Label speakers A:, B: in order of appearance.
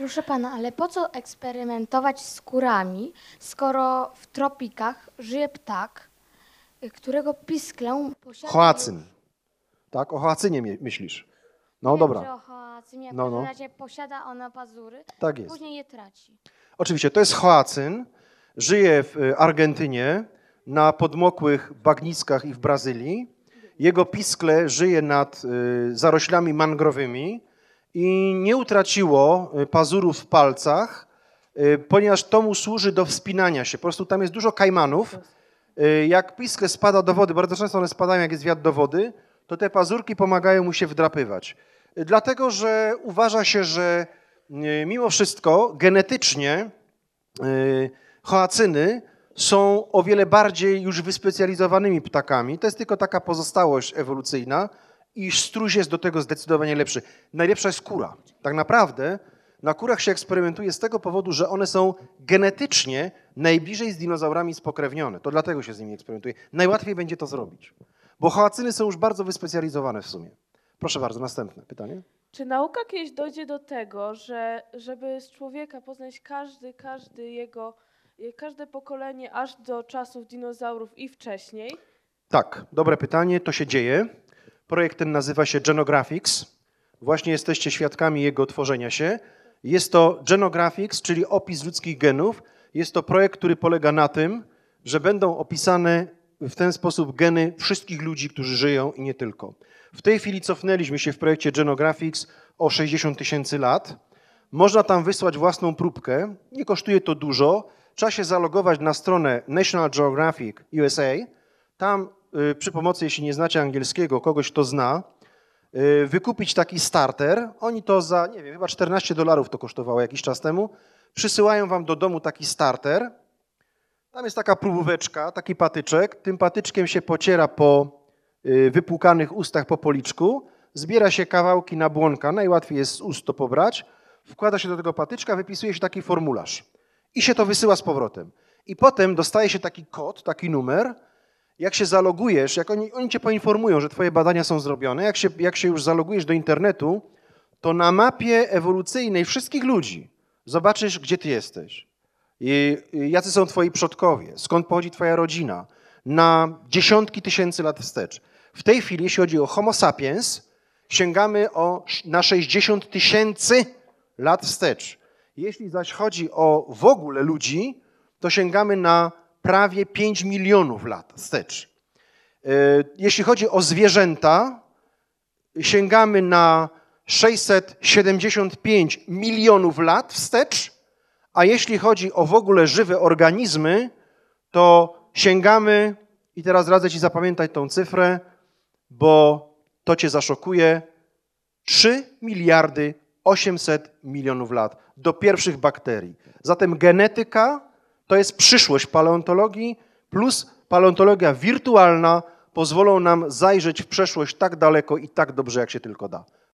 A: Proszę pana, ale po co eksperymentować z kurami, skoro w tropikach żyje ptak, którego pisklę posiada...
B: Hoacyn. Tak? O hoacynie myślisz. No
A: Wiem,
B: dobra.
A: że o hoacynie w
B: No,
A: każdym
B: no.
A: razie posiada ona pazury,
B: Tak jest.
A: później je traci.
B: Oczywiście, to jest hoacyn. Żyje w Argentynie, na podmokłych bagniskach i w Brazylii. Jego piskle żyje nad zaroślami mangrowymi i nie utraciło pazurów w palcach, ponieważ to mu służy do wspinania się. Po prostu tam jest dużo kajmanów. Jak piskle spada do wody, bardzo często one spadają, jak jest wiatr do wody, to te pazurki pomagają mu się wdrapywać. Dlatego, że uważa się, że mimo wszystko genetycznie hoacyny są o wiele bardziej już wyspecjalizowanymi ptakami. To jest tylko taka pozostałość ewolucyjna i struś jest do tego zdecydowanie lepszy. Najlepsza jest kura. Tak naprawdę na kurach się eksperymentuje z tego powodu, że one są genetycznie najbliżej z dinozaurami spokrewnione. To dlatego się z nimi eksperymentuje. Najłatwiej będzie to zrobić, bo hoacyny są już bardzo wyspecjalizowane w sumie. Proszę bardzo, następne pytanie.
C: Czy nauka kiedyś dojdzie do tego, że żeby z człowieka poznać każde pokolenie aż do czasów dinozaurów i wcześniej?
B: Tak, dobre pytanie, to się dzieje. Projekt ten nazywa się Genographics. Właśnie jesteście świadkami jego tworzenia się. Jest to Genographics, czyli opis ludzkich genów. Jest to projekt, który polega na tym, że będą opisane w ten sposób geny wszystkich ludzi, którzy żyją i nie tylko. W tej chwili cofnęliśmy się w projekcie Genographics o 60 000 lat. Można tam wysłać własną próbkę, nie kosztuje to dużo. Trzeba się zalogować na stronę National Geographic USA. Tam przy pomocy, jeśli nie znacie angielskiego, kogoś, kto zna, wykupić taki starter. Oni to za, nie wiem, chyba $14 to kosztowało jakiś czas temu. Przysyłają wam do domu taki starter. Tam jest taka próbóweczka, taki patyczek. Tym patyczkiem się pociera po wypłukanych ustach po policzku. Zbiera się kawałki nabłonka, najłatwiej jest z ust to pobrać. Wkłada się do tego patyczka, wypisuje się taki formularz. I się to wysyła z powrotem. I potem dostaje się taki kod, taki numer. Jak się zalogujesz, jak oni cię poinformują, że twoje badania są zrobione, jak się już zalogujesz do internetu, to na mapie ewolucyjnej wszystkich ludzi zobaczysz, gdzie ty jesteś. I jacy są twoi przodkowie, skąd pochodzi twoja rodzina, na dziesiątki tysięcy lat wstecz. W tej chwili, jeśli chodzi o Homo sapiens, sięgamy na 60 000 lat wstecz. Jeśli zaś chodzi o w ogóle ludzi, to sięgamy na prawie 5 milionów lat wstecz. Jeśli chodzi o zwierzęta, sięgamy na 675 milionów lat wstecz, a jeśli chodzi o w ogóle żywe organizmy, to sięgamy, i teraz radzę ci zapamiętać tą cyfrę, bo to cię zaszokuje, 3 miliardy 800 milionów lat do pierwszych bakterii. Zatem genetyka to jest przyszłość paleontologii plus paleontologia wirtualna pozwolą nam zajrzeć w przeszłość tak daleko i tak dobrze, jak się tylko da.